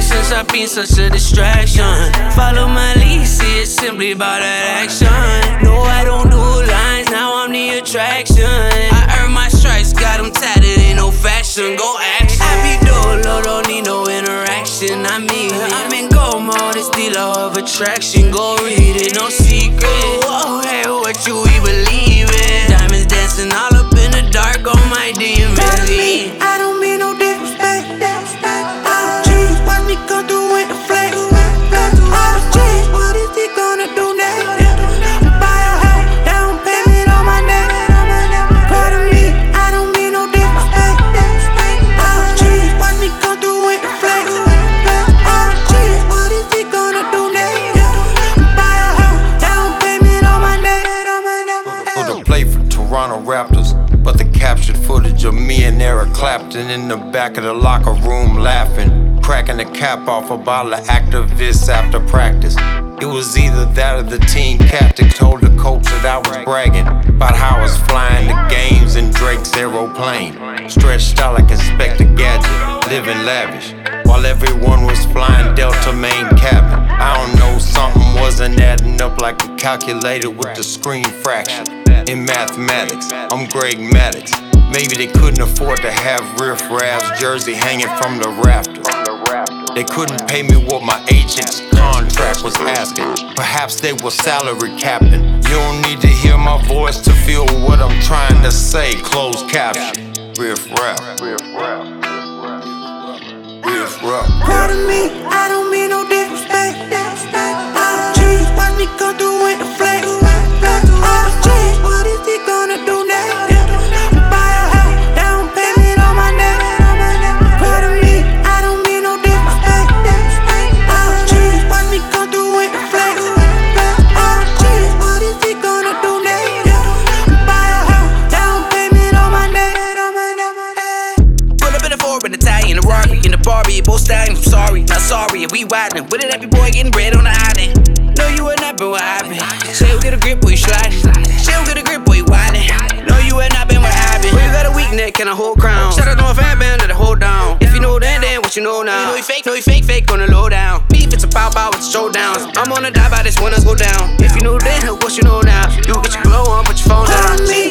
since I've been such a distraction. Follow my lead, see it's simply about that action. No, I don't do lines, now I'm the attraction. I earn my stripes, got them tatted, ain't no fashion, go action. I be dolo, don't need no interaction. I mean, I'm in gold mode, it's the law of attraction. Go read it, no secret. Whoa, hey, what you we believe in? Diamonds dancing all up in the dark on my DMV. I don't mean no disrespect. All the cheese, watch me come through with the flex. All the cheese, what is he gonna do next? Buy a house, down payment on my neck. Pardon me, I don't mean no disrespect. All the cheese, watch me come through with the flex. All the cheese, what is he gonna do next? Buy a house, down payment on my neck. Put a play for Toronto Raptors, but the captured footage of me and Eric Clapton in the back of the locker room laughing, cracking the cap off a bottle of activists after practice. It was either that or the team captain told the coach that I was bragging about how I was flying the games in Drake's aeroplane, stretched out like Inspector Gadget, living lavish, while everyone was flying Delta main cabin. I don't know, something wasn't adding up like a calculator with the screen fraction. In mathematics, I'm Greg Maddux. Maybe they couldn't afford to have Riff Raff's jersey hanging from the rafters. They couldn't pay me what my agent's contract was asking. Perhaps they were salary capping. You don't need to hear my voice to feel what I'm trying to say. Closed caption. Riff Raff. Riff Raff. Pardon me, I don't mean no disrespect. All the cheese, watch me come through with the flex. All the cheese, what is he gonna do next? Buy a house, down payment on my neck. Pardon me, I don't mean no disrespect. All the cheese, watch me come through with the flex. All the cheese, what is he gonna do next? Buy a house, down payment on my neck. Pull up in the Ford with the tie in the Rari, in the Barbie, both stallions, I'm sorry, not sorry. If we widening, with it every boy getting bread on the island. No, you ain't not been what I've been. She'll get a grip boy, you sliding. She'll get a grip boy, you wildin'. No, you ain't not been what I've been. Well, you got a weak neck and a whole crown. Shout out to my fan band that hold down. If you know then what you know now. You know you fake on the low down. Beef, it's a bout with the showdowns. I'm on a die by this when I go down. If you know then what you know now. You get your glow on, put your phone down. Pardon me,